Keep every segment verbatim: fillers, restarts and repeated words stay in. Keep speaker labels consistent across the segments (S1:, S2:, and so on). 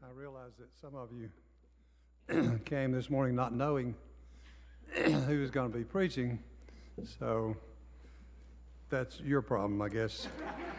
S1: I realize that some of you came this morning not knowing who was going to be preaching, so that's your problem, I guess.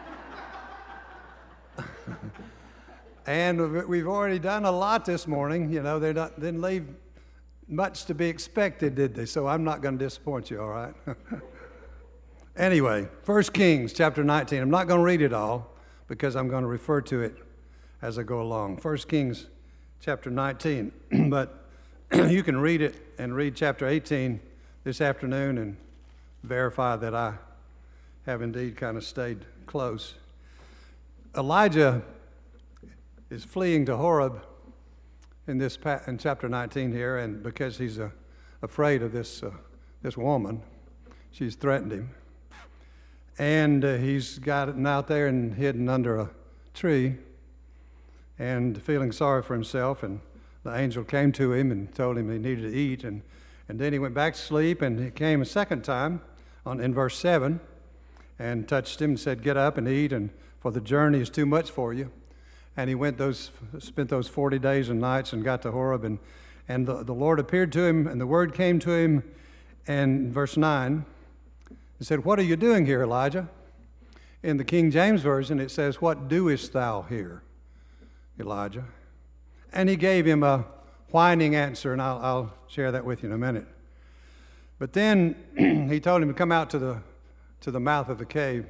S1: And we've already done a lot this morning. You know, they not, didn't leave much to be expected, did they? So I'm not going to disappoint you, all right? Anyway, First Kings chapter nineteen. I'm not going to read it all because I'm going to refer to it as I go along. First Kings chapter nineteen. But you can read it and read chapter eighteen this afternoon and verify that I have indeed kind of stayed close. Elijah is fleeing to Horeb in this in chapter nineteen here, and because he's uh, afraid of this uh, this woman, she's threatened him, and uh, he's got it out there and hidden under a tree, and feeling sorry for himself. And the angel came to him and told him he needed to eat, and and then he went back to sleep, and he came a second time on in verse seven, and touched him and said, "Get up and eat, and for the journey is too much for you." And he went those, spent those forty days and nights and got to Horeb, and, and the, the Lord appeared to him, and the word came to him, and verse nine, he said, "What are you doing here, Elijah?" In the King James Version, it says, "What doest thou here, Elijah?" And he gave him a whining answer, and I'll, I'll share that with you in a minute. But then he told him to come out to the to the mouth of the cave,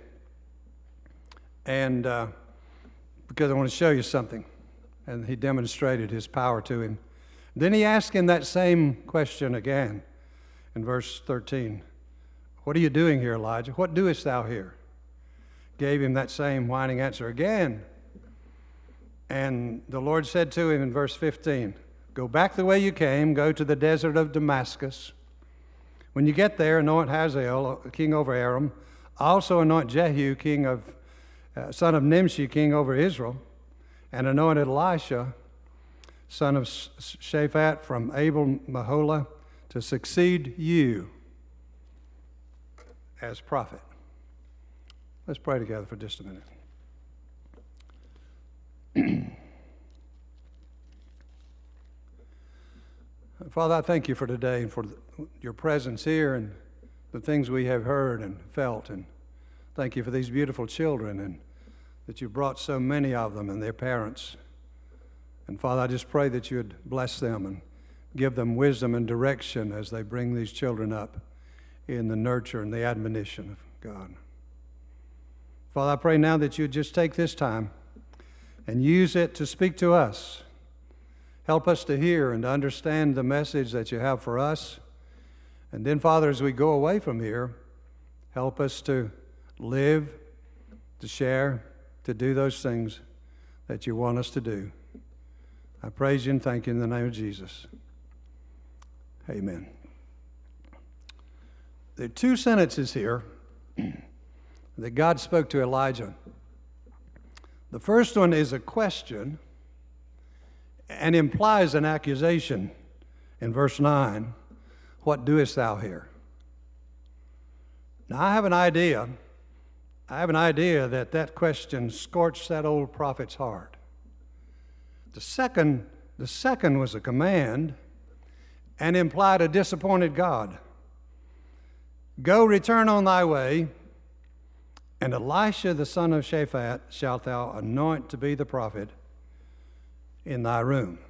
S1: and uh, because I want to show you something. And he demonstrated his power to him. Then he asked him that same question again in verse thirteen. "What are you doing here, Elijah? What doest thou here?" Gave him that same whining answer again. And the Lord said to him in verse fifteen, "Go back the way you came, go to the desert of Damascus. When you get there, anoint Hazael, king over Aram. Also anoint Jehu, king of Uh, son of Nimshi, king over Israel, and anointed Elisha, son of Shaphat from Abel Maholah, to succeed you as prophet." Let's pray together for just a minute. Father, I thank you for today and for the, your presence here and the things we have heard and felt, and thank you for these beautiful children and that you brought so many of them and their parents. And Father, I just pray that you would bless them and give them wisdom and direction as they bring these children up in the nurture and the admonition of God. Father, I pray now that you would just take this time and use it to speak to us. Help us to hear and to understand the message that you have for us. And then, Father, as we go away from here, help us to live, to share, to do those things that you want us to do. I praise you and thank you in the name of Jesus. Amen. There are two sentences here that God spoke to Elijah. The first one is a question and implies an accusation in verse nine. "What doest thou here?" Now I have an idea I have an idea that that question scorched that old prophet's heart. The second, the second was a command and implied a disappointed God. "Go, return on thy way, and Elisha the son of Shaphat shalt thou anoint to be the prophet in thy room."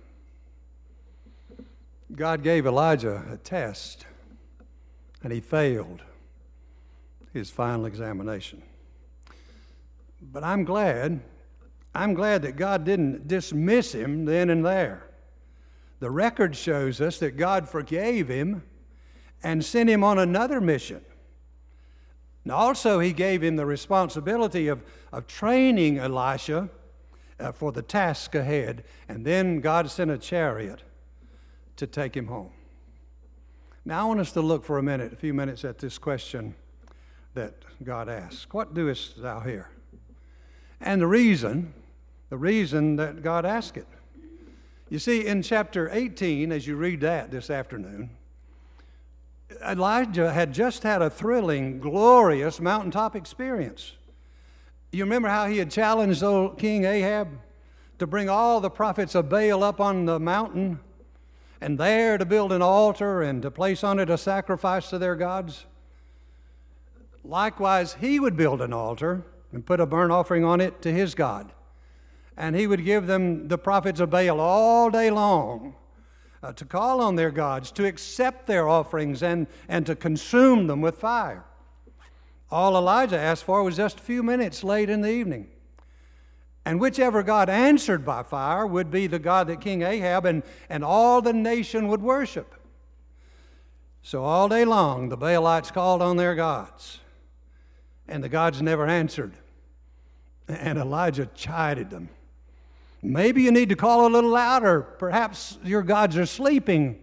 S1: God gave Elijah a test, and he failed his final examination. But I'm glad, I'm glad that God didn't dismiss him then and there. The record shows us that God forgave him and sent him on another mission. And also, he gave him the responsibility of, of training Elisha uh, for the task ahead. And then God sent a chariot to take him home. Now, I want us to look for a minute, a few minutes at this question that God asked. "What doest thou here?" And the reason, the reason that God asked it. You see, in chapter eighteen, as you read that this afternoon, Elijah had just had a thrilling, glorious mountaintop experience. You remember how he had challenged old King Ahab to bring all the prophets of Baal up on the mountain and there to build an altar and to place on it a sacrifice to their gods. Likewise, he would build an altar and put a burnt offering on it to his God. And he would give them, the prophets of Baal, all day long uh, to call on their gods, to accept their offerings and, and to consume them with fire. All Elijah asked for was just a few minutes late in the evening. And whichever God answered by fire would be the God that King Ahab and, and all the nation would worship. So all day long, the Baalites called on their gods, and the gods never answered. And Elijah chided them. Maybe you need to call a little louder. Perhaps your gods are sleeping.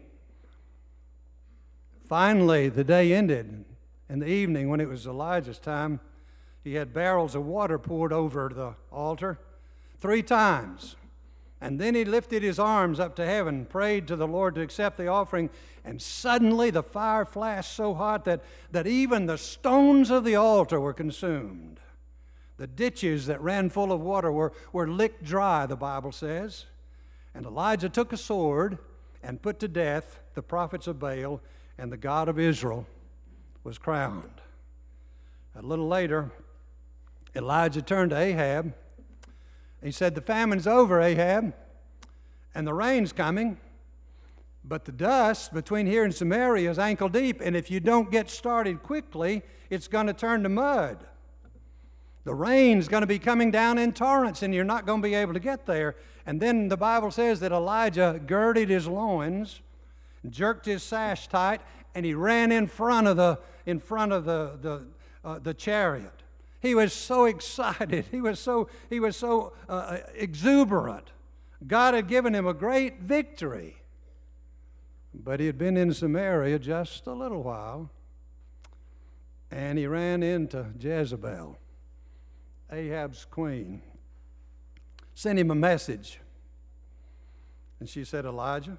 S1: Finally, the day ended. In the evening, when it was Elijah's time, he had barrels of water poured over the altar three times. And then he lifted his arms up to heaven, prayed to the Lord to accept the offering, and suddenly the fire flashed so hot that, that even the stones of the altar were consumed. The ditches that ran full of water were, were licked dry, the Bible says. And Elijah took a sword and put to death the prophets of Baal, and the God of Israel was crowned. A little later, Elijah turned to Ahab. He said, "The famine's over, Ahab, and the rain's coming, but the dust between here and Samaria is ankle deep, and if you don't get started quickly, it's going to turn to mud. The rain's going to be coming down in torrents, and you're not going to be able to get there." And then the Bible says that Elijah girded his loins, jerked his sash tight, and he ran in front of the in front of the the, uh, the chariot. He was so excited. He was so he was so uh, exuberant. God had given him a great victory, but he had been in Samaria just a little while, and he ran into Jezebel, Ahab's queen, sent him a message. And she said, "Elijah,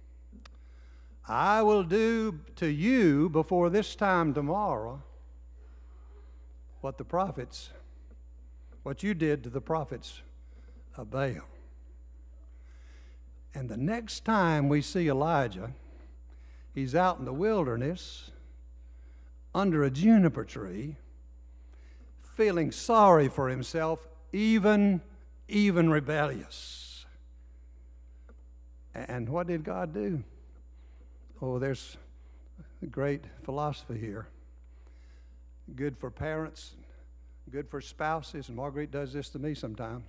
S1: I will do to you before this time tomorrow what the prophets, what you did to the prophets of Baal." And the next time we see Elijah, he's out in the wilderness under a juniper tree, feeling sorry for himself, even, even rebellious. And what did God do? Oh, there's a great philosophy here. Good for parents, good for spouses, and Marguerite does this to me sometimes.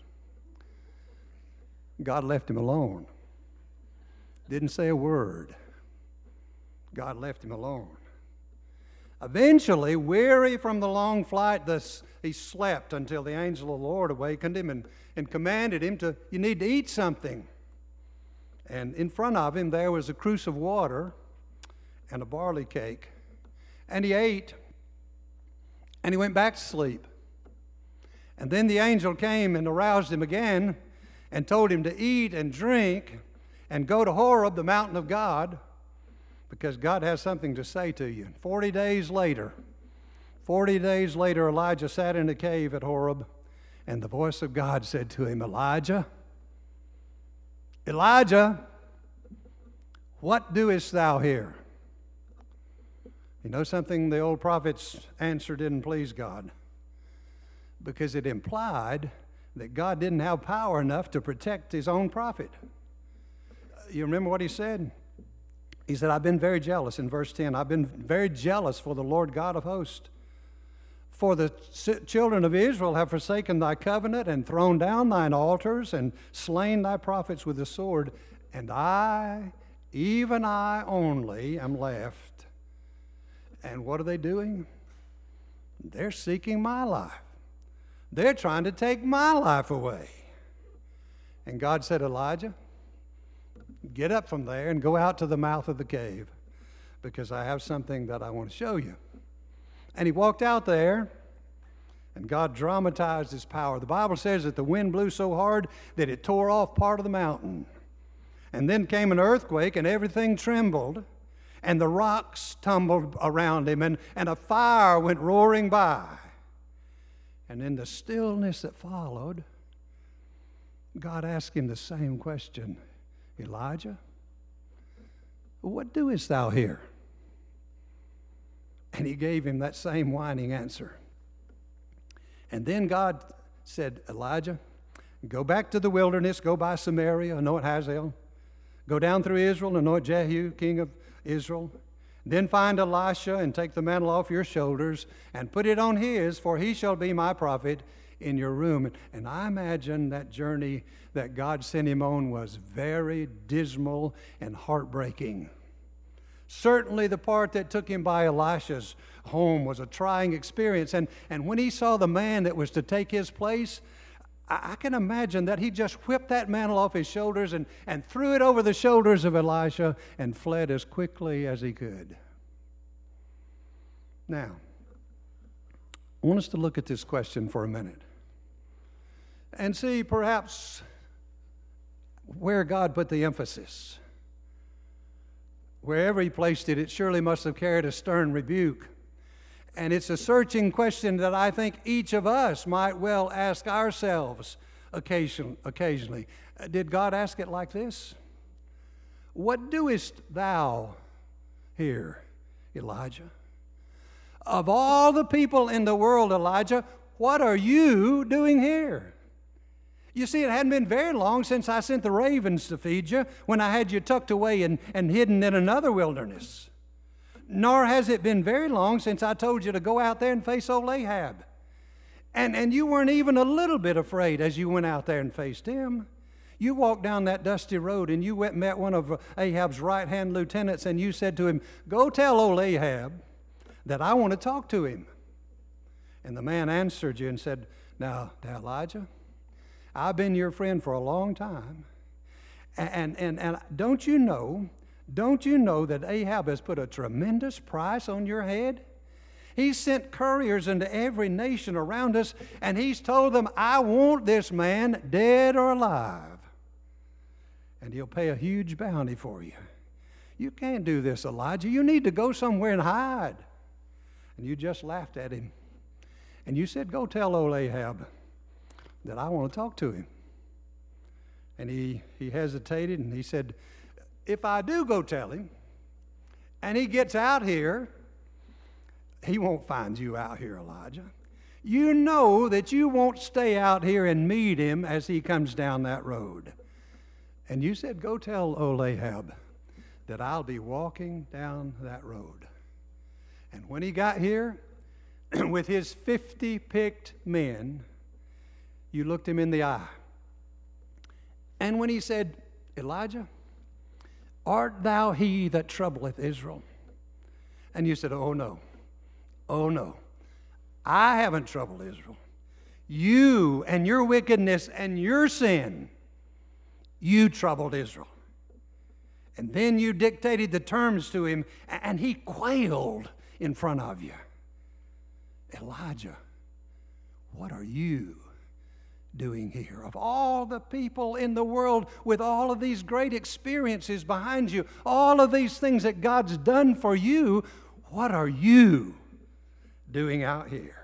S1: God left him alone. Didn't say a word. God left him alone. Eventually, weary from the long flight, thus he slept until the angel of the Lord awakened him and, and commanded him to, "You need to eat something." And in front of him there was a cruse of water and a barley cake. And he ate, and he went back to sleep. And then the angel came and aroused him again and told him to eat and drink and go to Horeb, the mountain of God, because God has something to say to you. Forty days later, forty days later, Elijah sat in a cave at Horeb, and the voice of God said to him, "Elijah, Elijah, what doest thou here?" You know something? The old prophet's answer didn't please God, because it implied that God didn't have power enough to protect his own prophet. You remember what he said? He said, "I've been very jealous," in verse ten, "I've been very jealous for the Lord God of hosts. For the children of Israel have forsaken thy covenant and thrown down thine altars and slain thy prophets with the sword. And I, even I only, am left." And what are they doing? They're seeking my life. They're trying to take my life away. And God said, "Elijah, get up from there and go out to the mouth of the cave, because I have something that I want to show you." And he walked out there, and God dramatized his power. The Bible says that the wind blew so hard that it tore off part of the mountain. And then came an earthquake, and everything trembled, and the rocks tumbled around him, and, and a fire went roaring by. And in the stillness that followed, God asked him the same question. Elijah, what doest thou here? And he gave him that same whining answer. And then God said, Elijah, go back to the wilderness, go by Samaria, anoint Hazael. Go down through Israel, anoint Jehu, king of Israel. Then find Elisha and take the mantle off your shoulders and put it on his, for he shall be my prophet in your room. And I imagine that journey that God sent him on was very dismal and heartbreaking. Certainly the part that took him by Elisha's home was a trying experience. And, and when he saw the man that was to take his place, I, I can imagine that he just whipped that mantle off his shoulders and, and threw it over the shoulders of Elisha and fled as quickly as he could. Now, I want us to look at this question for a minute and see perhaps where God put the emphasis. Wherever he placed it, it surely must have carried a stern rebuke. And it's a searching question that I think each of us might well ask ourselves occasion, occasionally. Did God ask it like this? What doest thou here, Elijah? Of all the people in the world, Elijah, what are you doing here? You see, it hadn't been very long since I sent the ravens to feed you, when I had you tucked away and, and hidden in another wilderness. Nor has it been very long since I told you to go out there and face old Ahab. And, and you weren't even a little bit afraid as you went out there and faced him. You walked down that dusty road and you went and met one of Ahab's right-hand lieutenants and you said to him, go tell old Ahab that I want to talk to him. And the man answered you and said, now, now Elijah, I've been your friend for a long time. And, and, and don't you know, don't you know that Ahab has put a tremendous price on your head? He's sent couriers into every nation around us, and he's told them, I want this man dead or alive. And he'll pay a huge bounty for you. You can't do this, Elijah. You need to go somewhere and hide. And you just laughed at him. And you said, go tell old Ahab that I want to talk to him. And he, he hesitated and he said, if I do go tell him and he gets out here, he won't find you out here, Elijah. You know that you won't stay out here and meet him as he comes down that road. And you said, go tell old Ahab that I'll be walking down that road. And when he got here with his fifty picked men, you looked him in the eye. And when he said, Elijah, art thou he that troubleth Israel? And you said, oh no, oh no, I haven't troubled Israel. You and your wickedness and your sin, you troubled Israel. And then you dictated the terms to him, and he quailed in front of you. Elijah, what are you doing here? Of all the people in the world with all of these great experiences behind you, all of these things that God's done for you, what are you doing out here?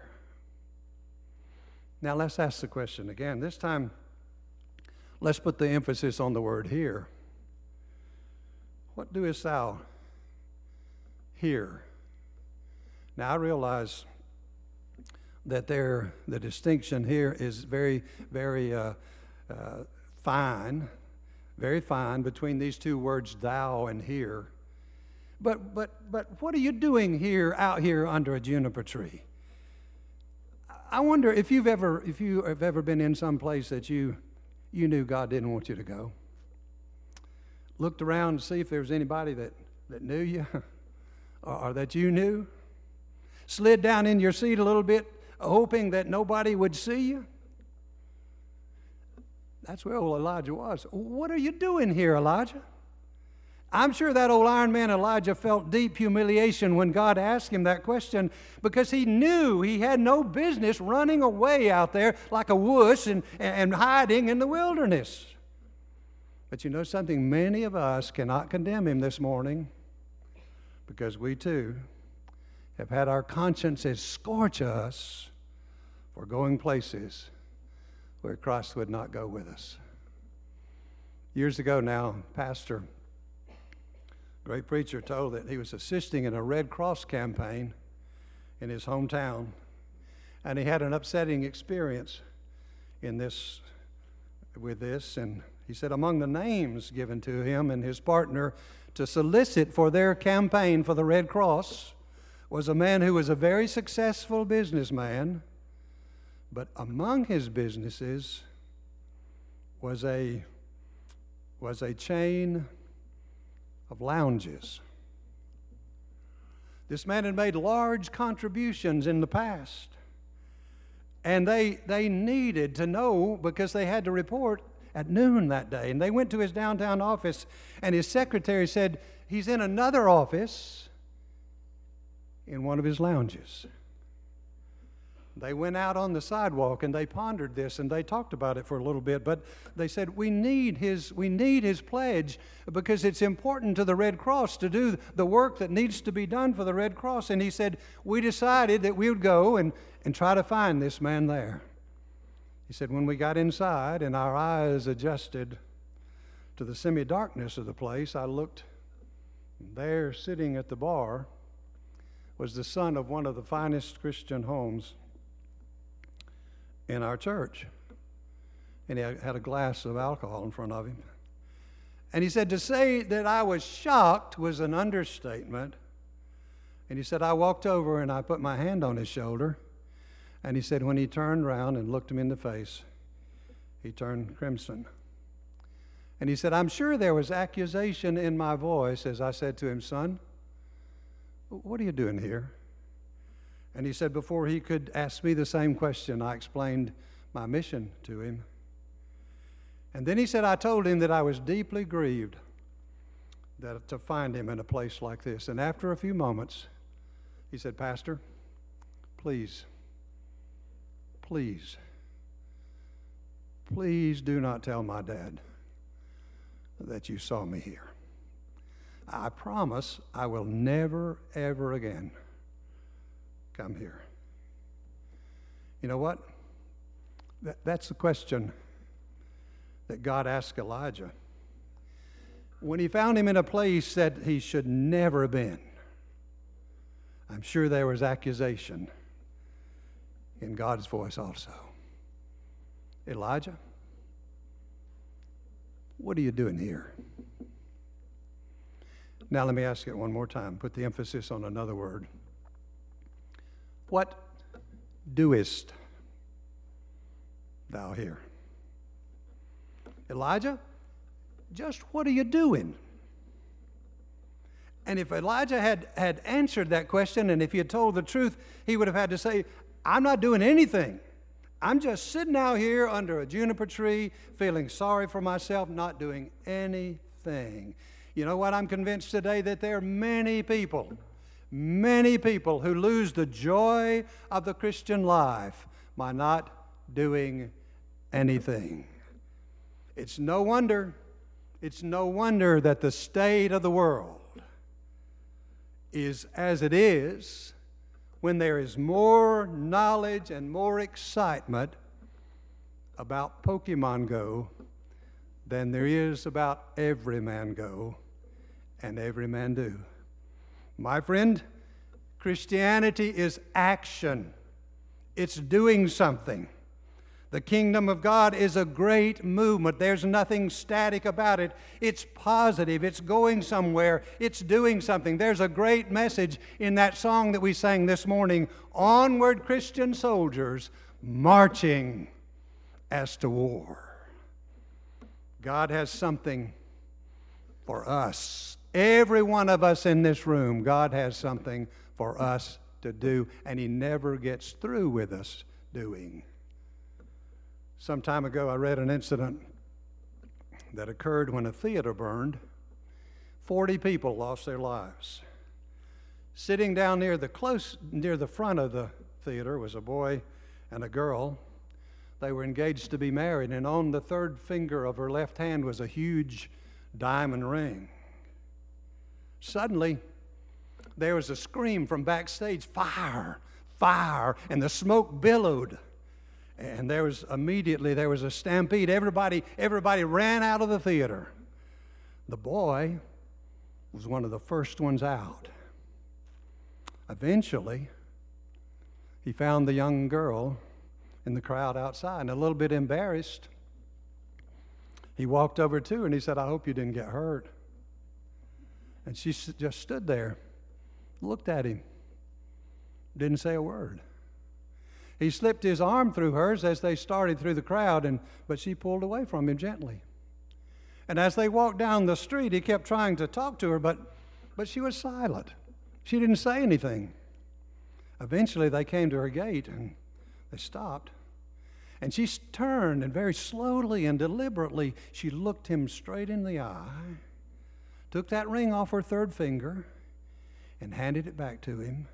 S1: Now let's ask the question again. This time, let's put the emphasis on the word here. What doest thou here? Now I realize that there, the distinction here is very, very uh, uh, fine, very fine between these two words, thou and here. But, but, but what are you doing here, out here under a juniper tree? I wonder if you've ever, if you have ever been in some place that you, you knew God didn't want you to go. Looked around to see if there was anybody that, that knew you or, or that you knew. Slid down in your seat a little bit, hoping that nobody would see you. That's where old Elijah was. What are you doing here, Elijah? I'm sure that old Iron Man Elijah felt deep humiliation when God asked him that question, because he knew he had no business running away out there like a wuss and, and hiding in the wilderness. But you know something? Many of us cannot condemn him this morning, because we too have had our consciences scorch us for going places where Christ would not go with us. Years ago now, pastor, great preacher, told that he was assisting in a Red Cross campaign in his hometown, and he had an upsetting experience in this with this, and he said among the names given to him and his partner to solicit for their campaign for the Red Cross was a man who was a very successful businessman, but among his businesses was a was a chain of lounges. This man had made large contributions in the past, and they they needed to know because they had to report at noon that day. And they went to his downtown office, and his secretary said, he's in another office in one of his lounges. They went out on the sidewalk and they pondered this and they talked about it for a little bit, but they said, we need his, we need his pledge because it's important to the Red Cross to do the work that needs to be done for the Red Cross. And he said, we decided that we would go and, and try to find this man there. He said, when we got inside and our eyes adjusted to the semi-darkness of the place, I looked, there sitting at the bar was the son of one of the finest Christian homes in our church. And he had a glass of alcohol in front of him. And he said, to say that I was shocked was an understatement. And he said, I walked over and I put my hand on his shoulder. And he said, when he turned around and looked him in the face, he turned crimson. And he said, I'm sure there was accusation in my voice as I said to him, son, what are you doing here? And he said, before he could ask me the same question, I explained my mission to him. And then he said, I told him that I was deeply grieved that to find him in a place like this. And after a few moments, he said, Pastor, please, please, please do not tell my dad that you saw me here. I promise I will never, ever again come here. You know what? That, that's the question that God asked Elijah. When he found him in a place that he should never have been, I'm sure there was accusation in God's voice also. Elijah, what are you doing here? Now let me ask it one more time. Put the emphasis on another word. What doest thou here? Elijah, just what are you doing? And if Elijah had, had answered that question, and if he had told the truth, he would have had to say, I'm not doing anything. I'm just sitting out here under a juniper tree, feeling sorry for myself, not doing anything. You know what? I'm convinced today that there are many people, many people who lose the joy of the Christian life by not doing anything. It's no wonder, it's no wonder that the state of the world is as it is when there is more knowledge and more excitement about Pokemon Go than there is about Everyman Go and Everyman Do. My friend, Christianity is action. It's doing something. The kingdom of God is a great movement. There's nothing static about it. It's positive. It's going somewhere. It's doing something. There's a great message in that song that we sang this morning, Onward, Christian Soldiers, Marching as to War. God has something for us. Every one of us in this room, God has something for us to do, and He never gets through with us doing. Some time ago, I read an incident that occurred when a theater burned. Forty people lost their lives. Sitting down near the close near the front of the theater was a boy and a girl. They were engaged to be married, and on the third finger of her left hand was a huge diamond ring. Suddenly, there was a scream from backstage, fire, fire, and the smoke billowed. And there was immediately, there was a stampede. Everybody, everybody ran out of the theater. The boy was one of the first ones out. Eventually, he found the young girl in the crowd outside, and a little bit embarrassed, he walked over to her and he said, "I hope you didn't get hurt." And she just stood there, looked at him, didn't say a word. He slipped his arm through hers as they started through the crowd, and but she pulled away from him gently. And as they walked down the street, he kept trying to talk to her, but, but she was silent. She didn't say anything. Eventually, they came to her gate, and they stopped. And she turned, and very slowly and deliberately, she looked him straight in the eye, took that ring off her third finger, and handed it back to him,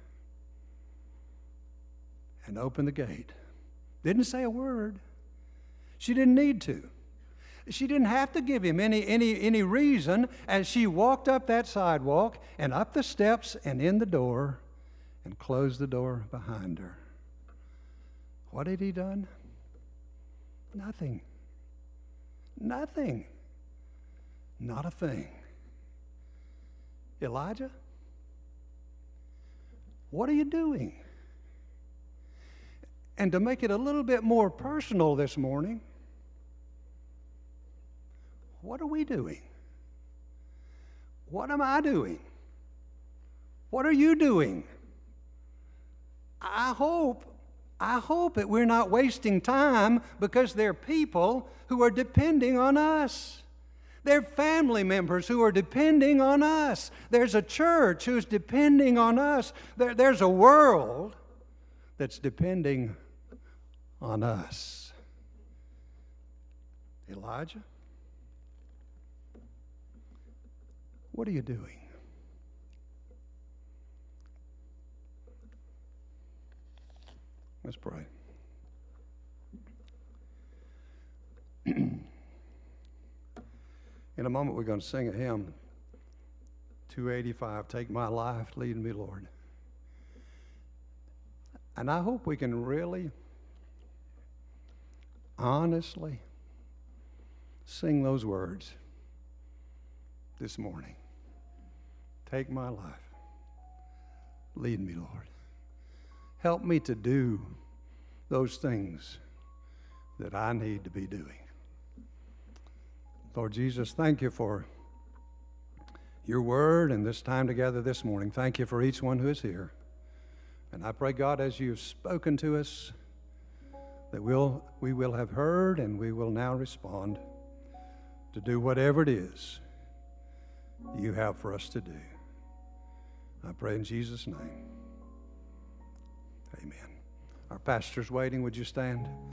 S1: and opened the gate. Didn't say a word. She didn't need to. She didn't have to give him any, any, any reason as she walked up that sidewalk and up the steps and in the door and closed the door behind her. What had he done? Nothing. Nothing. Not a thing. Elijah, what are you doing? And to make it a little bit more personal this morning, what are we doing? What am I doing? What are you doing? I hope, I hope that we're not wasting time because there are people who are depending on us. There are family members who are depending on us. There's a church who's depending on us. There, there's a world that's depending on us. Elijah, what are you doing? Let's pray. In a moment, we're going to sing a hymn, two eighty-five, "Take My Life, Lead Me, Lord." And I hope we can really, honestly sing those words this morning. Take my life. Lead me, Lord. Help me to do those things that I need to be doing. Lord Jesus, thank you for your word and this time together this morning. Thank you for each one who is here. And I pray, God, as you've spoken to us, that we'll, we will have heard and we will now respond to do whatever it is you have for us to do. I pray in Jesus' name. Amen. Our pastor's waiting. Would you stand?